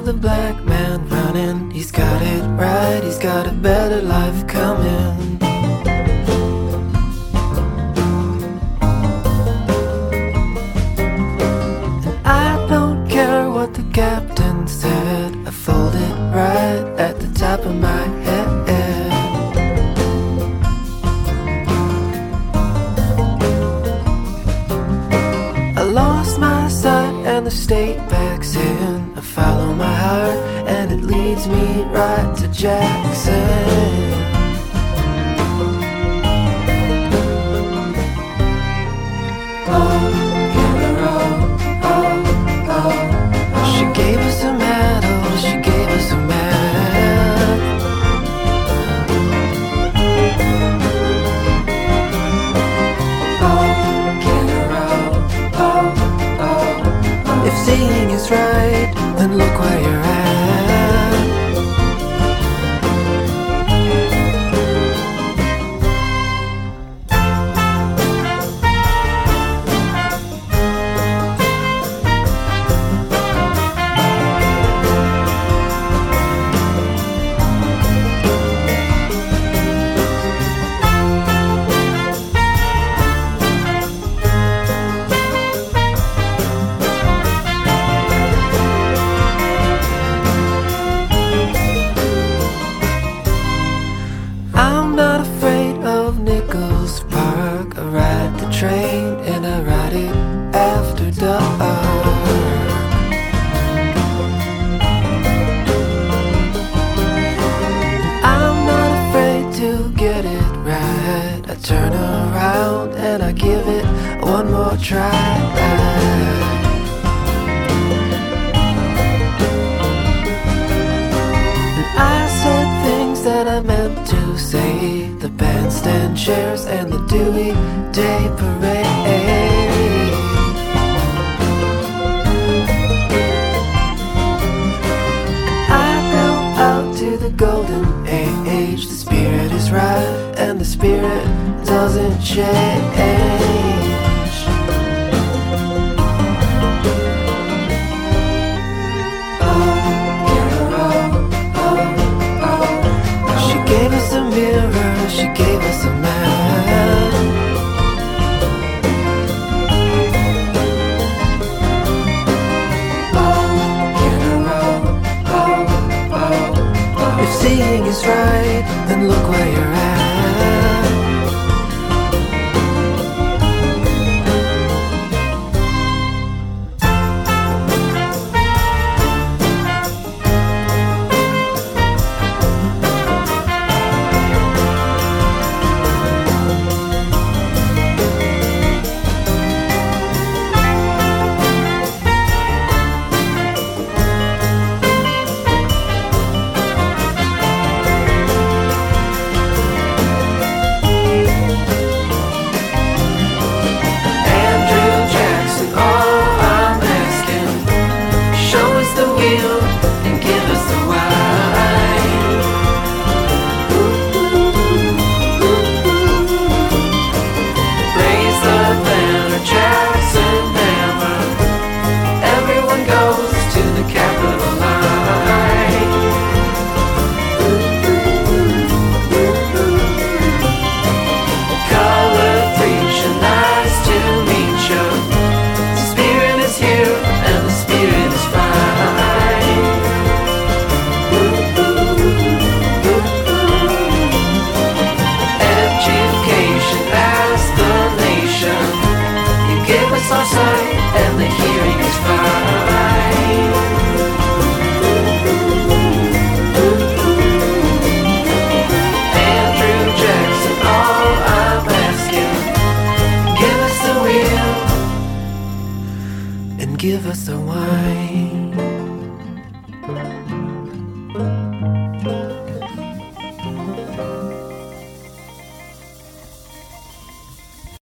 the black man running. He's got it right, he's got a better life coming. And I don't care what the captain said, I fold it right at the top of my head. I lost my sight and the state backs in. I follow my heart and it leads me right to Jackson. She gave us a medal, she gave us a medal. If seeing is right, then look where you're at. I'm not afraid of Nichols Park. I ride the train and I ride it after dark. I'm not afraid to get it right. I turn around and I give it one more try. I said things that I meant to say. The bandstand chairs and the Dewey Day Parade. I go out to the golden age. The spirit is right and the spirit doesn't change. She gave us a mirror, she gave us a man. If seeing is right, then look where you're at. Our sight and the hearing is fine. Andrew Jackson, all I'm asking, give us the wheel and give us the wine.